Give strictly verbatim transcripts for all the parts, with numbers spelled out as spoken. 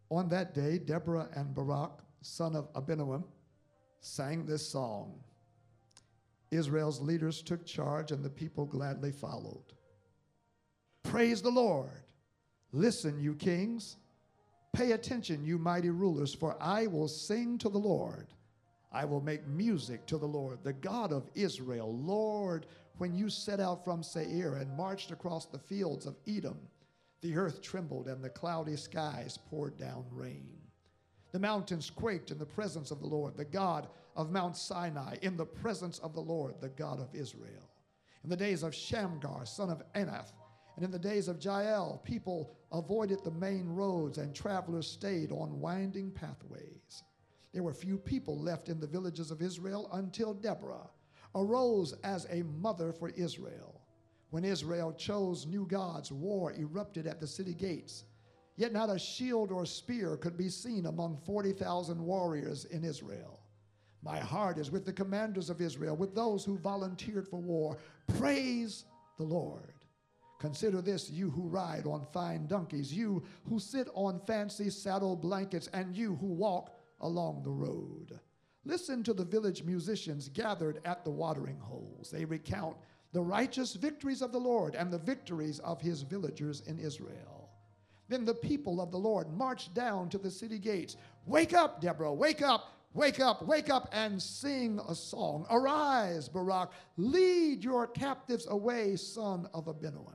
On that day, Deborah and Barak, son of Abinoam, sang this song. Israel's leaders took charge, and the people gladly followed. Praise the Lord. Listen, you kings. Pay attention, you mighty rulers, for I will sing to the Lord. I will make music to the Lord, the God of Israel. Lord, when you set out from Seir and marched across the fields of Edom, the earth trembled and the cloudy skies poured down rain. The mountains quaked in the presence of the Lord, the God of Mount Sinai, in the presence of the Lord, the God of Israel. In the days of Shamgar, son of Anath, and in the days of Jael, people avoided the main roads and travelers stayed on winding pathways. There were few people left in the villages of Israel until Deborah arose as a mother for Israel. When Israel chose new gods, war erupted at the city gates. Yet not a shield or spear could be seen among forty thousand warriors in Israel. My heart is with the commanders of Israel, with those who volunteered for war. Praise the Lord. Consider this, you who ride on fine donkeys, you who sit on fancy saddle blankets, and you who walk along the road. Listen to the village musicians gathered at the watering holes. They recount the righteous victories of the Lord and the victories of his villagers in Israel. Then the people of the Lord marched down to the city gates. Wake up, Deborah, wake up, wake up, wake up, and sing a song. Arise, Barak, lead your captives away, son of Abinoam.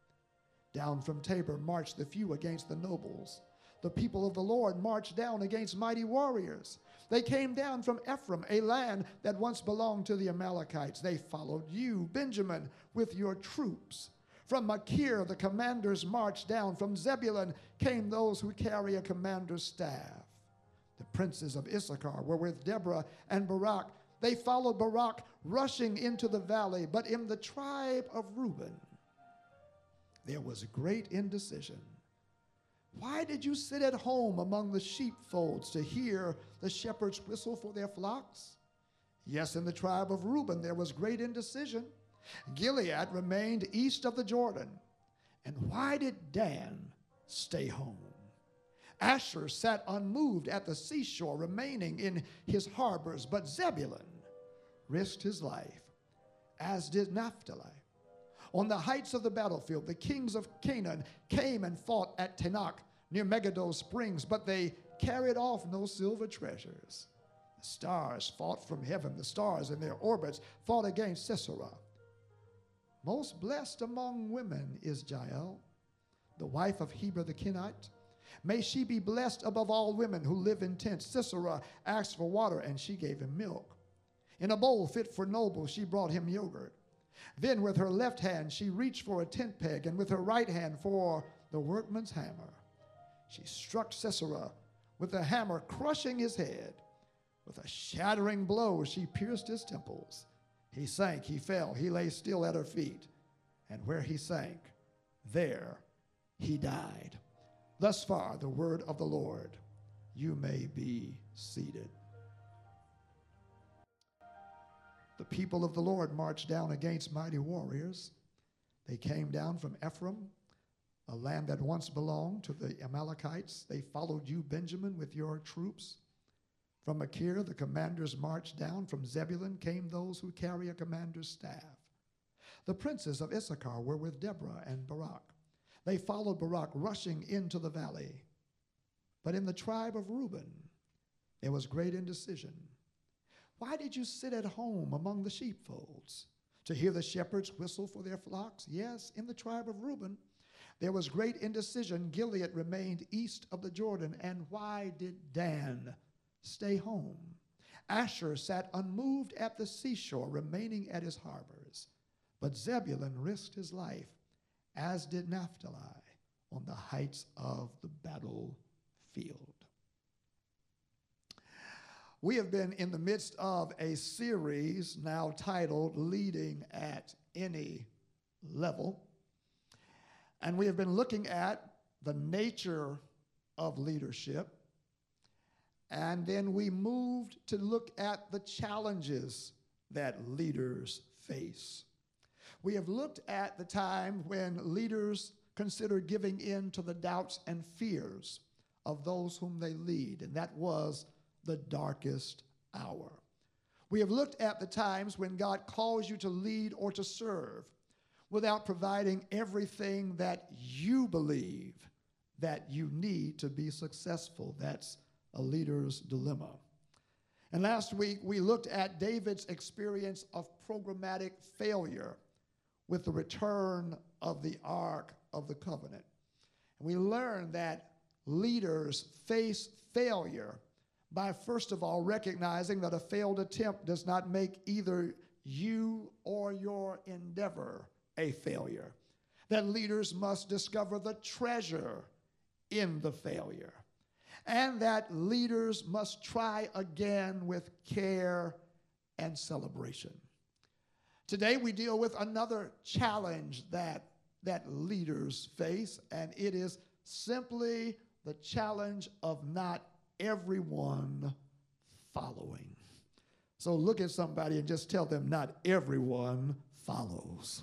Down from Tabor marched the few against the nobles. The people of the Lord marched down against mighty warriors. They came down from Ephraim, a land that once belonged to the Amalekites. They followed you, Benjamin, with your troops. From Machir, the commanders marched down. From Zebulun came those who carry a commander's staff. The princes of Issachar were with Deborah and Barak. They followed Barak, rushing into the valley. But in the tribe of Reuben, there was great indecision. Why did you sit at home among the sheepfolds to hear the shepherds whistle for their flocks? Yes, in the tribe of Reuben there was great indecision. Gilead remained east of the Jordan. And why did Dan stay home? Asher sat unmoved at the seashore, remaining in his harbors. But Zebulun risked his life, as did Naphtali. On the heights of the battlefield, the kings of Canaan came and fought at Tanakh near Megiddo Springs, but they carried off no silver treasures. The stars fought from heaven. The stars in their orbits fought against Sisera. Most blessed among women is Jael, the wife of Heber the Kenite. May she be blessed above all women who live in tents. Sisera asked for water, and she gave him milk. In a bowl fit for nobles, she brought him yogurt. Then with her left hand she reached for a tent peg, and with her right hand for the workman's hammer. She struck Sisera with the hammer, crushing his head. With a shattering blow she pierced his temples. He sank, he fell, he lay still at her feet. And where he sank, there he died. Thus far the word of the Lord. You may be seated. The people of the Lord marched down against mighty warriors. They came down from Ephraim, a land that once belonged to the Amalekites. They followed you, Benjamin, with your troops. From Machir, the commanders marched down. From Zebulun came those who carry a commander's staff. The princes of Issachar were with Deborah and Barak. They followed Barak, rushing into the valley. But in the tribe of Reuben, there was great indecision. Why did you sit at home among the sheepfolds to hear the shepherds whistle for their flocks? Yes, in the tribe of Reuben, there was great indecision. Gilead remained east of the Jordan. And why did Dan stay home? Asher sat unmoved at the seashore, remaining at his harbors. But Zebulun risked his life, as did Naphtali, on the heights of the battlefield. We have been in the midst of a series now titled Leading at Any Level. And we have been looking at the nature of leadership. And then we moved to look at the challenges that leaders face. We have looked at the time when leaders consider giving in to the doubts and fears of those whom they lead, and that was the darkest hour. We have looked at the times when God calls you to lead or to serve without providing everything that you believe that you need to be successful. That's a leader's dilemma. And last week, we looked at David's experience of programmatic failure with the return of the Ark of the Covenant. And we learned that leaders face failure by, first of all, recognizing that a failed attempt does not make either you or your endeavor a failure. That leaders must discover the treasure in the failure. And that leaders must try again with care and celebration. Today we deal with another challenge that, that leaders face, and it is simply the challenge of not everyone following. So look at somebody and just tell them, not everyone follows.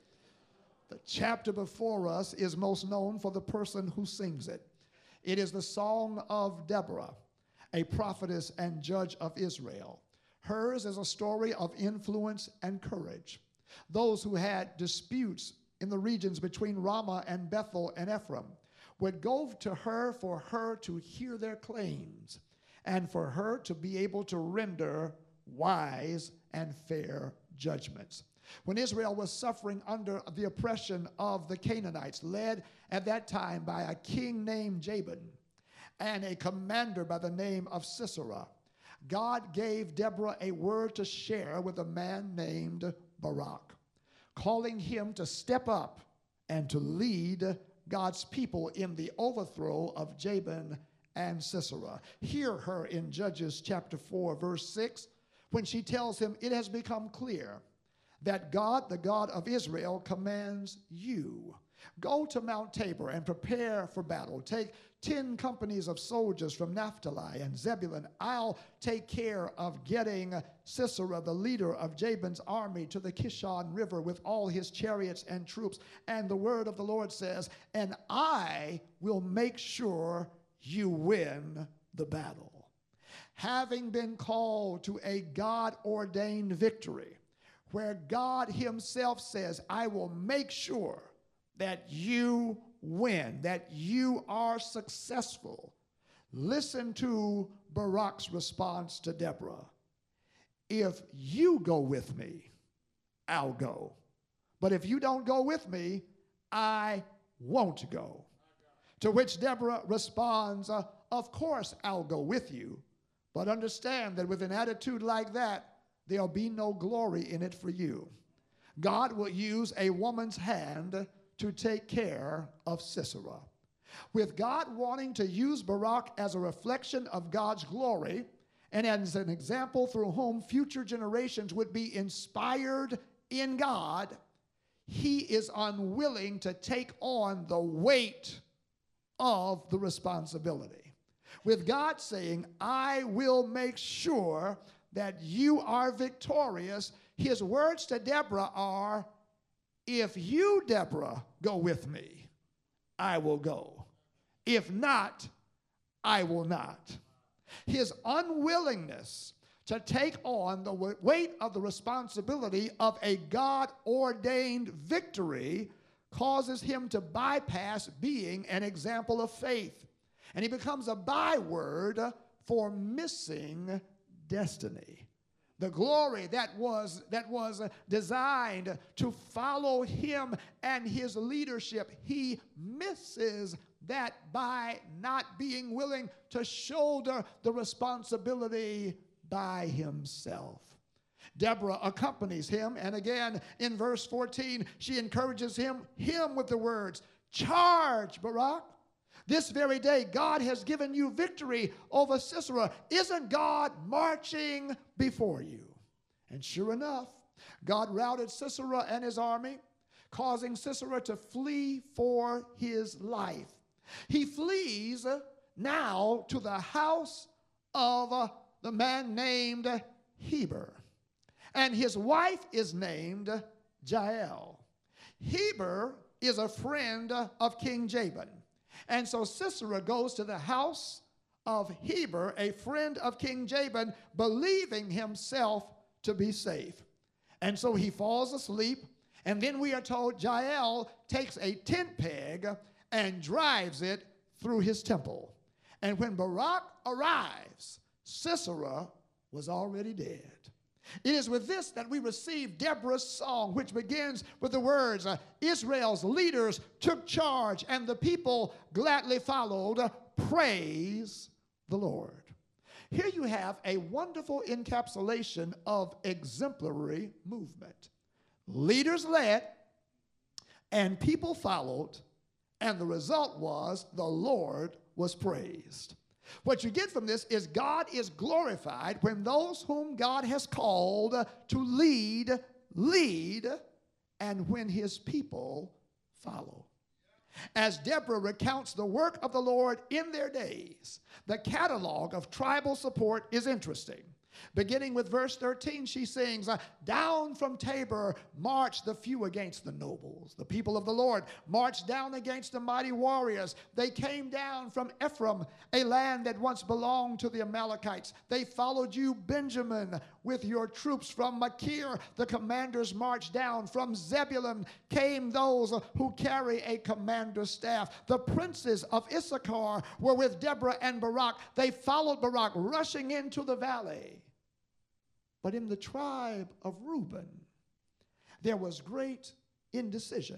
The chapter before us is most known for the person who sings it. It is the Song of Deborah, a prophetess and judge of Israel. Hers is a story of influence and courage. Those who had disputes in the regions between Ramah and Bethel and Ephraim would go to her for her to hear their claims and for her to be able to render wise and fair judgments. When Israel was suffering under the oppression of the Canaanites, led at that time by a king named Jabin and a commander by the name of Sisera, God gave Deborah a word to share with a man named Barak, calling him to step up and to lead God's people in the overthrow of Jabin and Sisera. Hear her in Judges chapter four, verse six, when she tells him, "It has become clear that God, the God of Israel, commands you. Go to Mount Tabor and prepare for battle. Take ten companies of soldiers from Naphtali and Zebulun. I'll take care of getting Sisera, the leader of Jabin's army, to the Kishon River with all his chariots and troops." And the word of the Lord says, "And I will make sure you win the battle." Having been called to a God-ordained victory, where God himself says, "I will make sure that you win, that you are successful." Listen to Barak's response to Deborah. "If you go with me, I'll go. But if you don't go with me, I won't go." To which Deborah responds, uh, "Of course I'll go with you, but understand that with an attitude like that, there'll be no glory in it for you. God will use a woman's hand to take care of Sisera." With God wanting to use Barak as a reflection of God's glory and as an example through whom future generations would be inspired in God, he is unwilling to take on the weight of the responsibility. With God saying, "I will make sure that you are victorious," his words to Deborah are, "If you, Deborah, go with me, I will go. If not, I will not." His unwillingness to take on the weight of the responsibility of a God-ordained victory causes him to bypass being an example of faith. And he becomes a byword for missing destiny. The glory that was, that was designed to follow him and his leadership, he misses that by not being willing to shoulder the responsibility by himself. Deborah accompanies him, and again in verse fourteen, she encourages him, him with the words, "Charge, Barak. This very day, God has given you victory over Sisera. Isn't God marching before you?" And sure enough, God routed Sisera and his army, causing Sisera to flee for his life. He flees now to the house of the man named Heber, and his wife is named Jael. Heber is a friend of King Jabin, And so Sisera goes to the house of Heber, a friend of King Jabin, believing himself to be safe. And so he falls asleep, and then we are told Jael takes a tent peg and drives it through his temple. And when Barak arrives, Sisera was already dead. It is with this that we receive Deborah's song, which begins with the words, uh, Israel's leaders took charge, and the people gladly followed. Praise the Lord. Here you have a wonderful encapsulation of exemplary movement. Leaders led, and people followed, and the result was the Lord was praised. What you get from this is God is glorified when those whom God has called to lead, lead, and when his people follow. As Deborah recounts the work of the Lord in their days, the catalog of tribal support is interesting. Beginning with verse thirteen, she sings, down from Tabor marched the few against the nobles. The people of the Lord marched down against the mighty warriors. They came down from Ephraim, a land that once belonged to the Amalekites. They followed you, Benjamin, with your troops. From Machir, the commanders marched down. From Zebulun came those who carry a commander's staff. The princes of Issachar were with Deborah and Barak. They followed Barak, rushing into the valley. But in the tribe of Reuben, there was great indecision.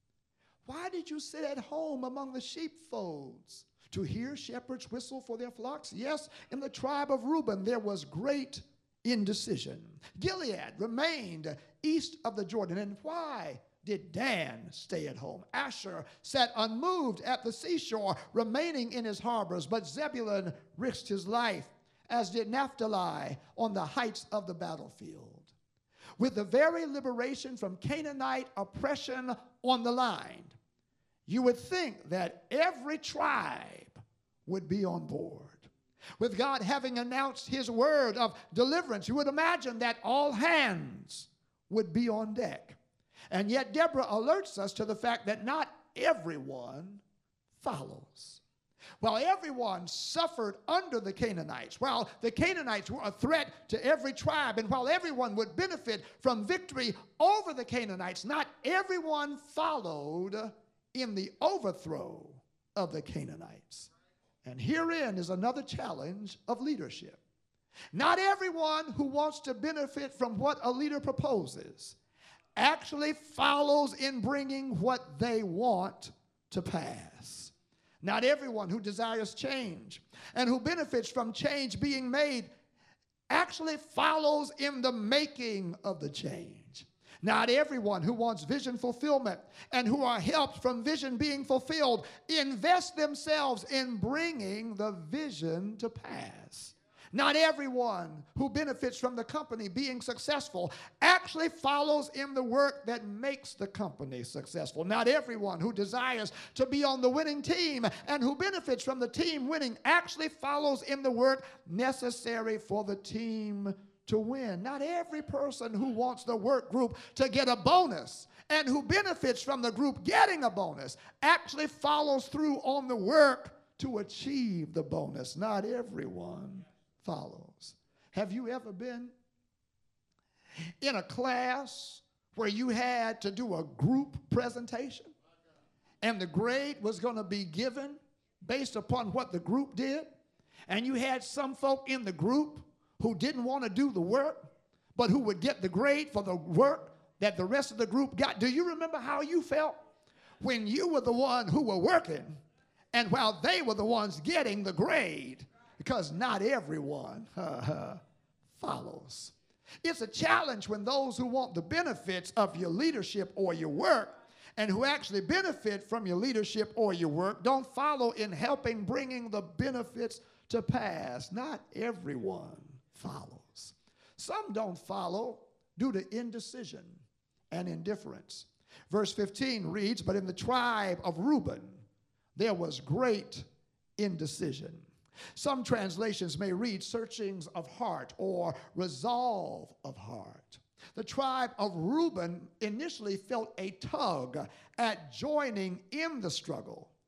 Why did you sit at home among the sheepfolds to hear shepherds whistle for their flocks? Yes, in the tribe of Reuben, there was great indecision. Gilead remained east of the Jordan. And why did Dan stay at home? Asher sat unmoved at the seashore, remaining in his harbors. But Zebulun risked his life, as did Naphtali on the heights of the battlefield. With the very liberation from Canaanite oppression on the line, you would think that every tribe would be on board. With God having announced his word of deliverance, you would imagine that all hands would be on deck. And yet Deborah alerts us to the fact that not everyone follows. While everyone suffered under the Canaanites, while the Canaanites were a threat to every tribe, and while everyone would benefit from victory over the Canaanites, not everyone followed in the overthrow of the Canaanites. And herein is another challenge of leadership. Not everyone who wants to benefit from what a leader proposes actually follows in bringing what they want to pass. Not everyone who desires change and who benefits from change being made actually follows in the making of the change. Not everyone who wants vision fulfillment and who are helped from vision being fulfilled invest themselves in bringing the vision to pass. Not everyone who benefits from the company being successful actually follows in the work that makes the company successful. Not everyone who desires to be on the winning team and who benefits from the team winning actually follows in the work necessary for the team to win. Not every person who wants the work group to get a bonus and who benefits from the group getting a bonus actually follows through on the work to achieve the bonus. Not everyone follows. Have you ever been in a class where you had to do a group presentation and the grade was going to be given based upon what the group did, and you had some folk in the group who didn't want to do the work but who would get the grade for the work that the rest of the group got? Do you remember how you felt when you were the one who were working and while they were the ones getting the grade? Because not everyone uh, follows. It's a challenge when those who want the benefits of your leadership or your work and who actually benefit from your leadership or your work don't follow in helping bringing the benefits to pass. Not everyone follows. Some don't follow due to indecision and indifference. Verse fifteen reads, but in the tribe of Reuben there was great indecision. Some translations may read searchings of heart or resolve of heart. The tribe of Reuben initially felt a tug at joining in the struggle,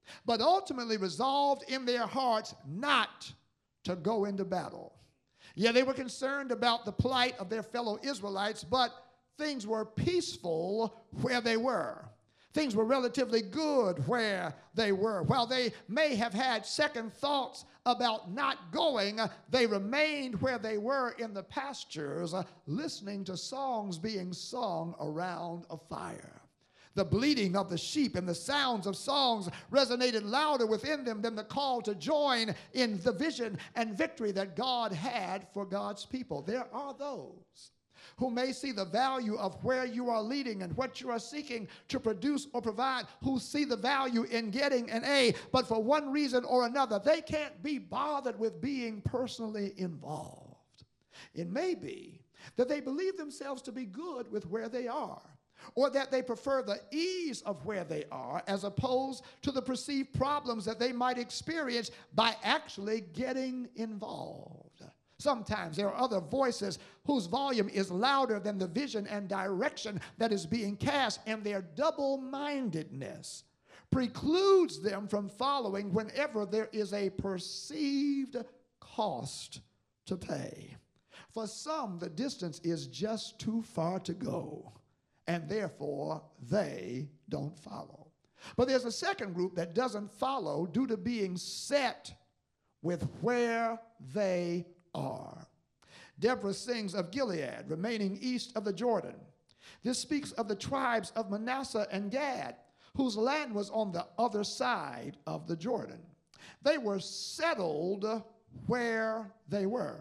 but ultimately resolved in their hearts not to go into battle. Yeah, they were concerned about the plight of their fellow Israelites, but things were peaceful where they were. Things were relatively good where they were. While they may have had second thoughts about not going, they remained where they were in the pastures, uh, listening to songs being sung around a fire. The bleating of the sheep and the sounds of songs resonated louder within them than the call to join in the vision and victory that God had for God's people. There are those who may see the value of where you are leading and what you are seeking to produce or provide, who see the value in getting an A, but for one reason or another, they can't be bothered with being personally involved. It may be that they believe themselves to be good with where they are, or that they prefer the ease of where they are as opposed to the perceived problems that they might experience by actually getting involved. Sometimes there are other voices whose volume is louder than the vision and direction that is being cast, and their double-mindedness precludes them from following whenever there is a perceived cost to pay. For some, the distance is just too far to go, and therefore they don't follow. But there's a second group that doesn't follow due to being set with where they are. Deborah sings of Gilead, remaining east of the Jordan. This speaks of the tribes of Manasseh and Gad, whose land was on the other side of the Jordan. They were settled where they were.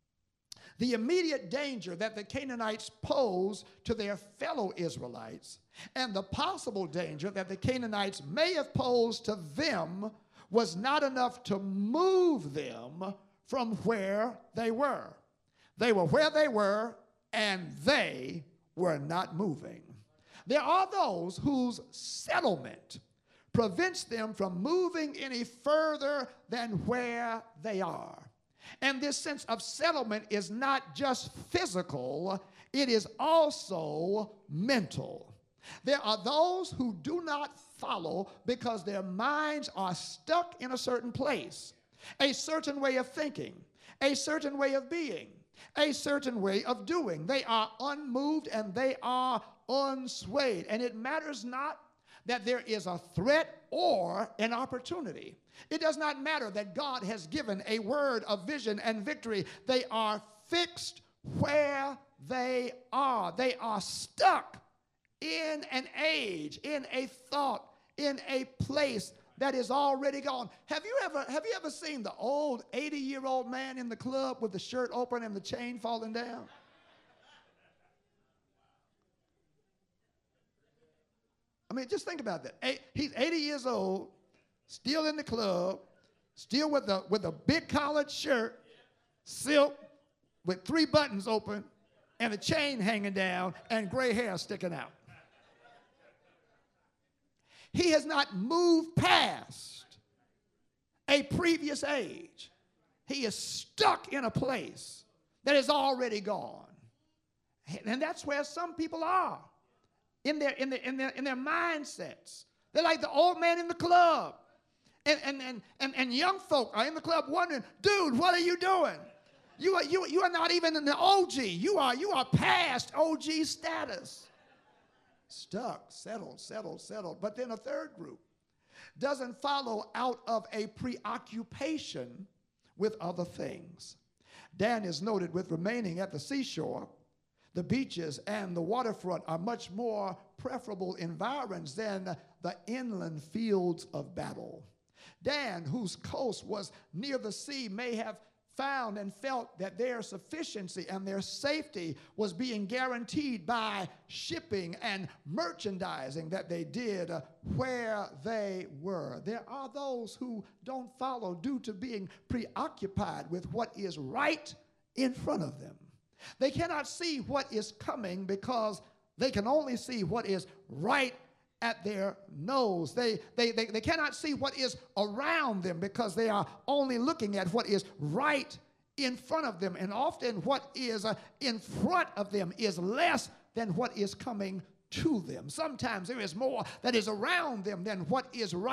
The immediate danger that the Canaanites posed to their fellow Israelites and the possible danger that the Canaanites may have posed to them was not enough to move them from where they were. They were where they were, and they were not moving. There are those whose settlement prevents them from moving any further than where they are. And this sense of settlement is not just physical, it is also mental. There are those who do not follow because their minds are stuck in a certain place, a certain way of thinking, a certain way of being, a certain way of doing. They are unmoved and they are unswayed. And it matters not that there is a threat or an opportunity. It does not matter that God has given a word of vision and victory. They are fixed where they are. They are stuck in an age, in a thought, in a place that is already gone. Have you ever, have you ever seen the old eighty-year-old man in the club with the shirt open and the chain falling down? I mean, just think about that. He's eighty years old, still in the club, still with a, with a big collared shirt, silk, with three buttons open, and a chain hanging down, and gray hair sticking out. He has not moved past a previous age. He is stuck in a place that is already gone. And that's where some people are in their, in their, in their, in their mindsets. They're like the old man in the club. And, and, and, and, and young folk are in the club wondering, dude, what are you doing? You are, you, you are not even in the O G. You are, you are past O G status. Stuck, settled, settled, settled. But then a third group doesn't follow out of a preoccupation with other things. Dan is noted with remaining at the seashore. The beaches and the waterfront are much more preferable environs than the inland fields of battle. Dan, whose coast was near the sea, may have found and felt that their sufficiency and their safety was being guaranteed by shipping and merchandising that they did uh, where they were. There are those who don't follow due to being preoccupied with what is right in front of them. They cannot see what is coming because they can only see what is right at their nose. They, they, they, they cannot see what is around them because they are only looking at what is right in front of them. And often what is uh, in front of them is less than what is coming to them. Sometimes there is more that is around them than what is right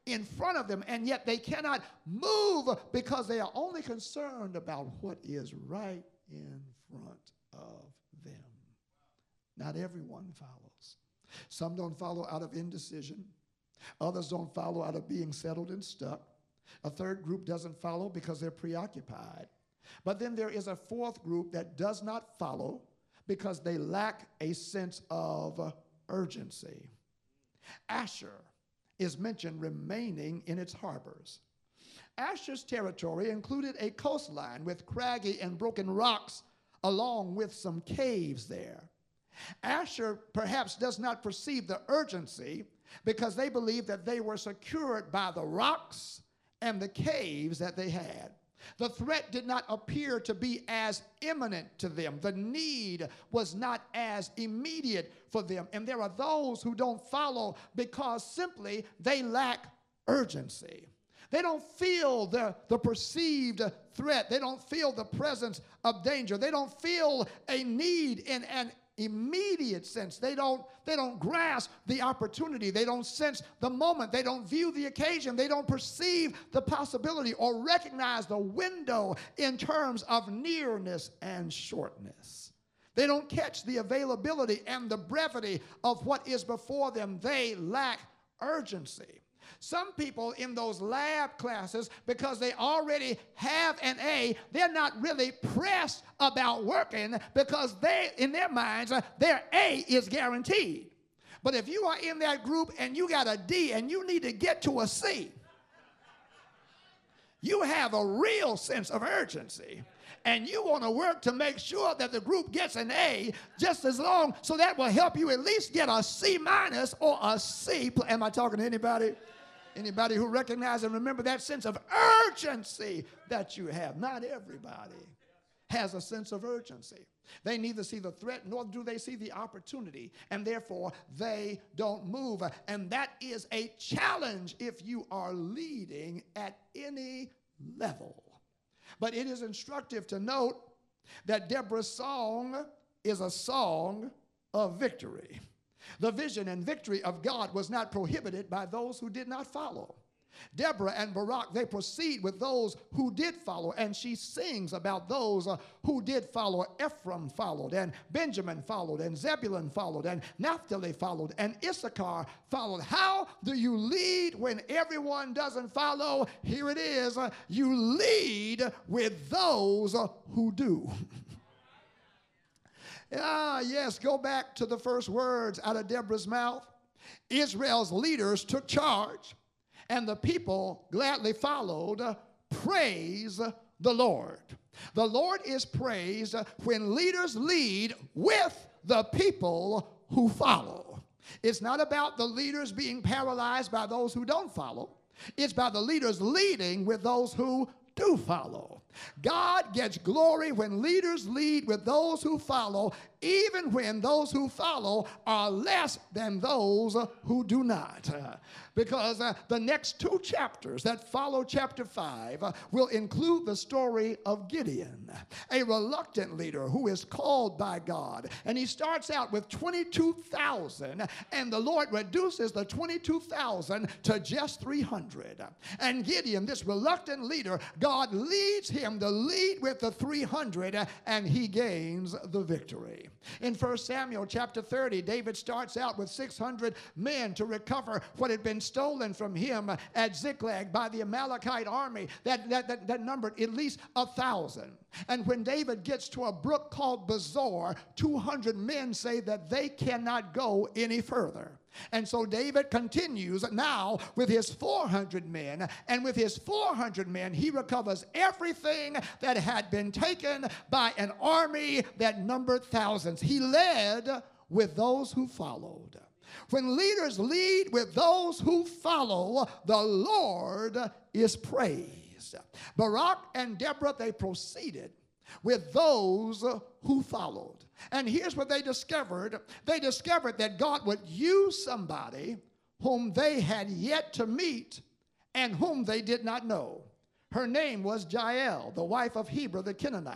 in front of them, and yet they cannot move because they are only concerned about what is right in front of them. Not everyone follows. Some don't follow out of indecision. Others don't follow out of being settled and stuck. A third group doesn't follow because they're preoccupied. But then there is a fourth group that does not follow because they lack a sense of urgency. Asher is mentioned remaining in its harbors. Asher's territory included a coastline with craggy and broken rocks along with some caves there. Asher perhaps does not perceive the urgency because they believed that they were secured by the rocks and the caves that they had. The threat did not appear to be as imminent to them. The need was not as immediate for them. And there are those who don't follow because simply they lack urgency. They don't feel the, the perceived threat. They don't feel the presence of danger. They don't feel a need in an immediate sense. They don't, they don't grasp the opportunity. They don't sense the moment. They don't view the occasion. They don't perceive the possibility or recognize the window in terms of nearness and shortness. They don't catch the availability and the brevity of what is before them. They lack urgency. Some people in those lab classes, because they already have an A, they're not really pressed about working because they, in their minds, uh, their A is guaranteed. But if you are in that group and you got a D and you need to get to a C, you have a real sense of urgency. And you want to work to make sure that the group gets an A just as long, so that will help you at least get a C minus or a C. Am I talking to anybody? Anybody who recognize and remember that sense of urgency that you have? Not everybody has a sense of urgency. They neither see the threat nor do they see the opportunity, and therefore they don't move. And that is a challenge if you are leading at any level. But it is instructive to note that Deborah's song is a song of victory. The vision and victory of God was not prohibited by those who did not follow. Deborah and Barak, they proceed with those who did follow, and she sings about those uh, who did follow. Ephraim followed, and Benjamin followed, and Zebulun followed, and Naphtali followed, and Issachar followed. How do you lead when everyone doesn't follow? Here it is. Uh, you lead with those uh, who do. Ah, yes, go back to the first words out of Deborah's mouth. Israel's leaders took charge, and the people gladly followed. Praise the Lord. The Lord is praised when leaders lead with the people who follow. It's not about the leaders being paralyzed by those who don't follow. It's by the leaders leading with those who do follow. God gets glory when leaders lead with those who follow, even when those who follow are less than those who do not. Uh, because uh, the next two chapters that follow chapter five uh, will include the story of Gideon, a reluctant leader who is called by God. And he starts out with twenty-two thousand, and the Lord reduces the twenty-two thousand to just three hundred. And Gideon, this reluctant leader, God leads him to lead with the three hundred, and he gains the victory. In First Samuel chapter thirty, David starts out with six hundred men to recover what had been stolen from him at Ziklag by the Amalekite army that, that, that, that numbered at least a thousand. And when David gets to a brook called Bezor, two hundred men say that they cannot go any further. And so David continues now with his four hundred men, and with his four hundred men, he recovers everything that had been taken by an army that numbered thousands. He led with those who followed. When leaders lead with those who follow, the Lord is praised. Barak and Deborah, they proceeded with those who followed. And here's what they discovered. They discovered that God would use somebody whom they had yet to meet and whom they did not know. Her name was Jael, the wife of Heber the Canaanite,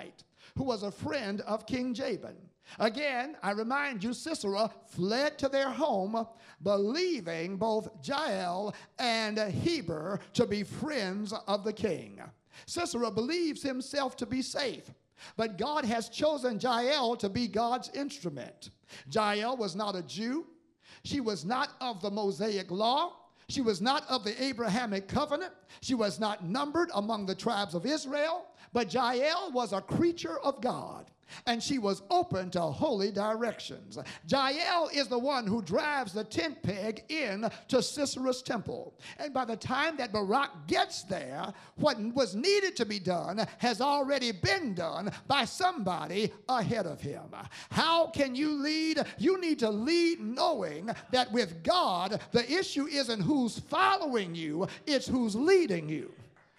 who was a friend of King Jabin. Again, I remind you, Sisera fled to their home, believing both Jael and Heber to be friends of the king. Sisera believes himself to be safe, but God has chosen Jael to be God's instrument. Jael was not a Jew. She was not of the Mosaic law. She was not of the Abrahamic covenant. She was not numbered among the tribes of Israel. But Jael was a creature of God, and she was open to holy directions. Jael is the one who drives the tent peg in to Sisera's temple. And by the time that Barak gets there, what was needed to be done has already been done by somebody ahead of him. How can you lead? You need to lead knowing that with God, the issue isn't who's following you, it's who's leading you.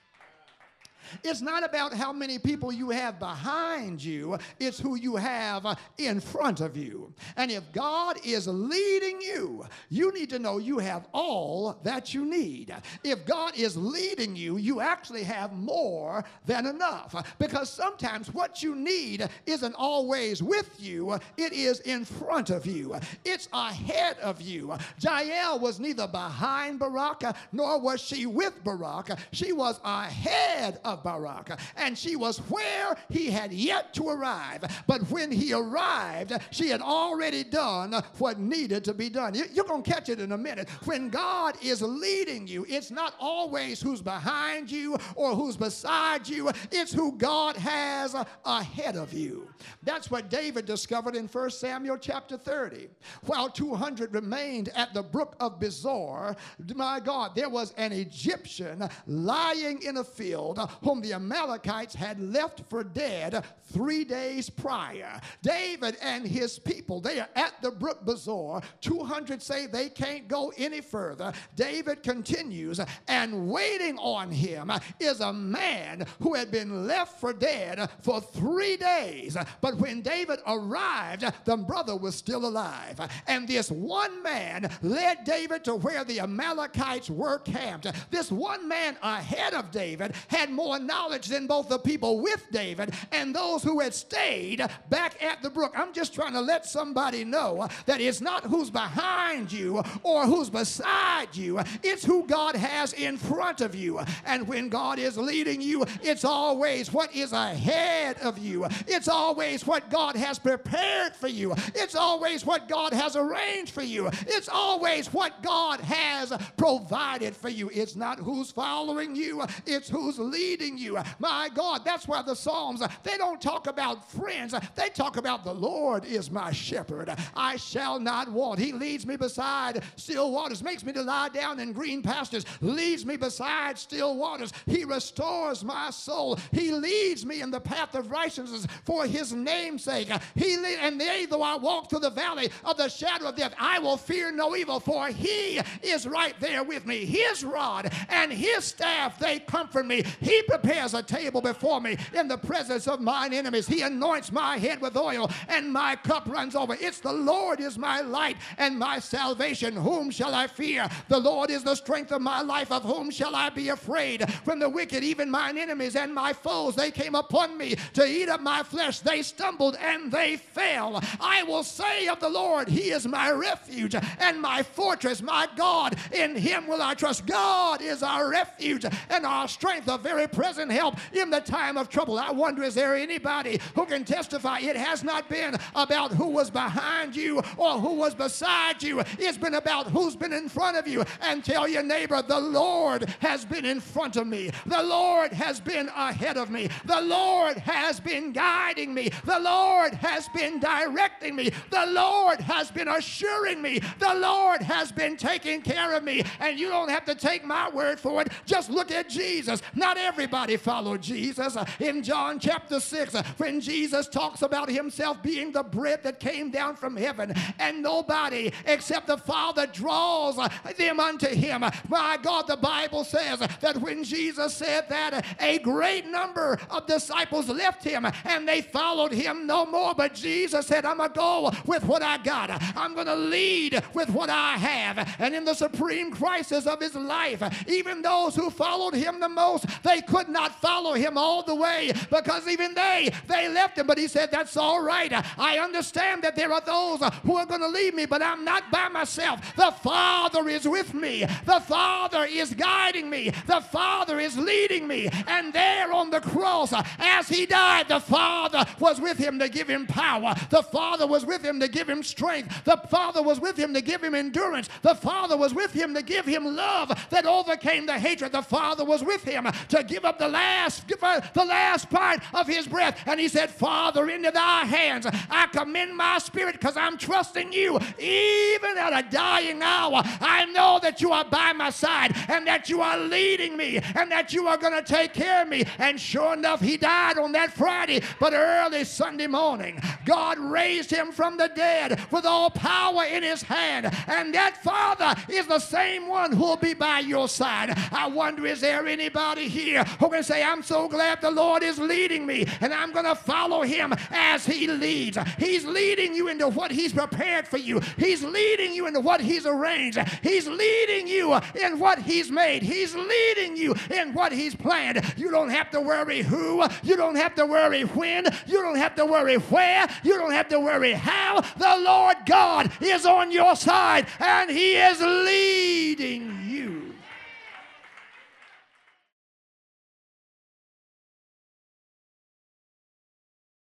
It's not about how many people you have behind you. It's who you have in front of you. And if God is leading you, you need to know you have all that you need. If God is leading you, you actually have more than enough. Because sometimes what you need isn't always with you. It is in front of you. It's ahead of you. Jael was neither behind Barak, nor was she with Barak. She was ahead of Barak, and she was where he had yet to arrive. But when he arrived, she had already done what needed to be done. You're going to catch it in a minute. When God is leading you, it's not always who's behind you or who's beside you. It's who God has ahead of you. That's what David discovered in First Samuel chapter thirty. While two hundred remained at the brook of Bezor, my God, there was an Egyptian lying in a field whom the Amalekites had left for dead three days prior. David and his people, they are at the brook Bezor. two hundred say they can't go any further. David continues, and waiting on him is a man who had been left for dead for three days. But when David arrived, the brother was still alive. And this one man led David to where the Amalekites were camped. This one man ahead of David had more knowledge than both the people with David and those who had stayed back at the brook. I'm just trying to let somebody know that it's not who's behind you or who's beside you. It's who God has in front of you. And when God is leading you, it's always what is ahead of you. It's always what God has prepared for you. It's always what God has arranged for you. It's always what God has provided for you. It's not who's following you. It's who's leading you. My God, that's why the Psalms, they don't talk about friends. They talk about the Lord is my shepherd. I shall not want. He leads me beside still waters, makes me to lie down in green pastures, leads me beside still waters. He restores my soul. He leads me in the path of righteousness for his name's sake. He le- and yea, though I walk through the valley of the shadow of death, I will fear no evil, for he is right there with me. His rod and his staff, they comfort me. He prepares a table before me in the presence of mine enemies. He anoints my head with oil, and my cup runs over. It's the Lord is my light and my salvation. Whom shall I fear? The Lord is the strength of my life. Of whom shall I be afraid? From the wicked, even mine enemies and my foes, they came upon me to eat up my flesh. They stumbled and they fell. I will say of the Lord, he is my refuge and my fortress, my God. In him will I trust. God is our refuge and our strength, a very present help in the time of trouble. I wonder, is there anybody who can testify it has not been about who was behind you or who was beside you? It's been about who's been in front of you. And tell your neighbor, the Lord has been in front of me. The Lord has been ahead of me. The Lord has been guiding me. The Lord has been directing me. The Lord has been assuring me. The Lord has been taking care of me. And you don't have to take my word for it. Just look at Jesus. Not everybody followed Jesus. In John chapter six, when Jesus talks about himself being the bread that came down from heaven, and nobody except the Father draws them unto him. My God, the Bible says that when Jesus said that, a great number of disciples left him and they followed him no more. But Jesus said, I'm going to go with what I got. I'm going to lead with what I have. And in the supreme crisis of his life, even those who followed him the most, they couldn't could not follow him all the way because even they, they left him. But he said, that's all right. I understand that there are those who are going to leave me, but I'm not by myself. The Father is with me. The Father is guiding me. The Father is leading me. And there on the cross, as he died, the Father was with him to give him power. The Father was with him to give him strength. The Father was with him to give him endurance. The Father was with him to give him love that overcame the hatred. The Father was with him to give up the last, give up the last part of his breath. And he said, Father, into thy hands I commend my spirit, because I'm trusting you. Even at a dying hour, I know that you are by my side and that you are leading me and that you are going to take care of me. And sure enough, he died on that Friday, but early Sunday morning, God raised him from the dead with all power in his hand. And that Father is the same one who will be by your side. I wonder, is there anybody here who can say, I'm so glad the Lord is leading me and I'm going to follow him as he leads. He's leading you into what he's prepared for you. He's leading you into what he's arranged. He's leading you in what he's made. He's leading you in what he's planned. You don't have to worry who. You don't have to worry when. You don't have to worry where. You don't have to worry how. The Lord God is on your side and he is leading you.